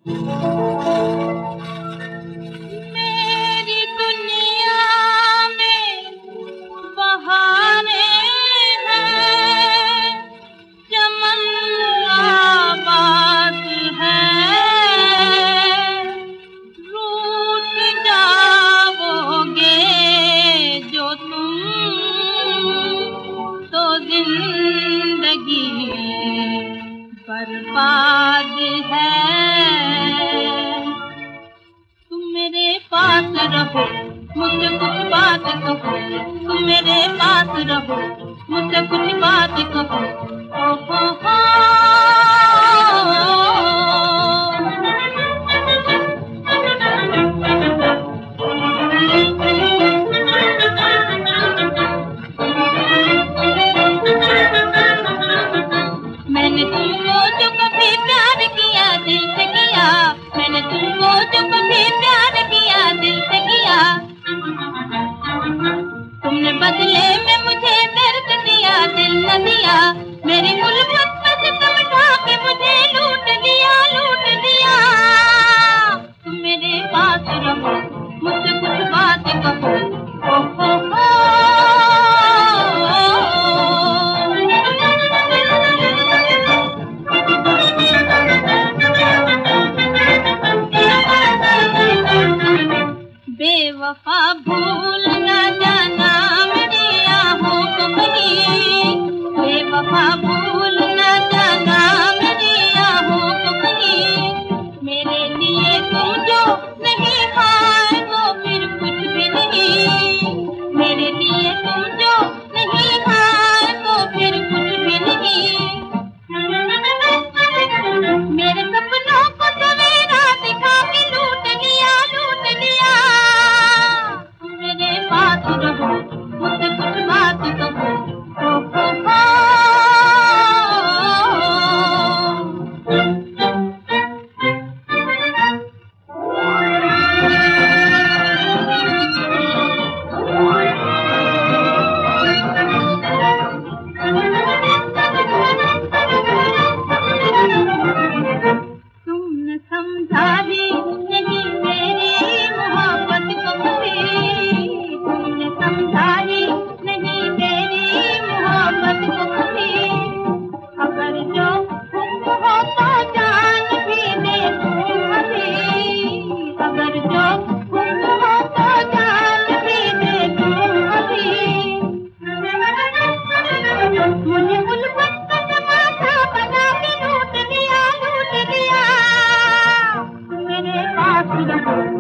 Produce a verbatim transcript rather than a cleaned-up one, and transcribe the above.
मेरी दुनिया में बहारे हैं, चमन आबाद है। रूठ जाओगे जो तुम तो जिंदगी बर्बाद है। तुम मेरे पास रहो, मुझसे कुछ बात कहो। तुम मेरे पास रहो, मुझसे कुछ बात कहो। ओ हो हो मैंने तुमको जो कभी प्यार किया दिल से किया, मैंने तुमको जो कभी प्यार किया दिल से किया। तुमने बदले में मुझे दर्द दिया, दिल न दिया। मेरी उल्फत पे सितम ढा के मुझे लूट लिया, लूट लिया। तुम मेरे पास रहो, मुझसे कुछ बात कहो। ओ हो हो बेवफा भूल न जाना मेरी आहों को कहीं, बेवफा भूल न जाना मेरी आहों को कहीं। मेरे लिए तुम जो नहीं खाए तो फिर कुछ भी नहीं, मेरे लिए तुम जो नहीं खाए तो फिर कुछ भी नहीं। मेरे सपनों को सवेरा दिखा के लूट लिया, लूट लिया। मेरे पास रहो, मुझसे कुछ बात कहो। ओ हो हो तुमने समझा ही नहीं मेरी मोहब्बत को कभी, तुमने समझा ही नहीं मेरी मोहब्बत को कभी। अगर जो तुम हो तो जान भी दे दूं अभी, अगर जो तुम हो तो जान भी दे दूं अभी। मुझे उल्फत का तमाशा बना के लूट लिया, लूट लिया। तुम मेरे पास रहो,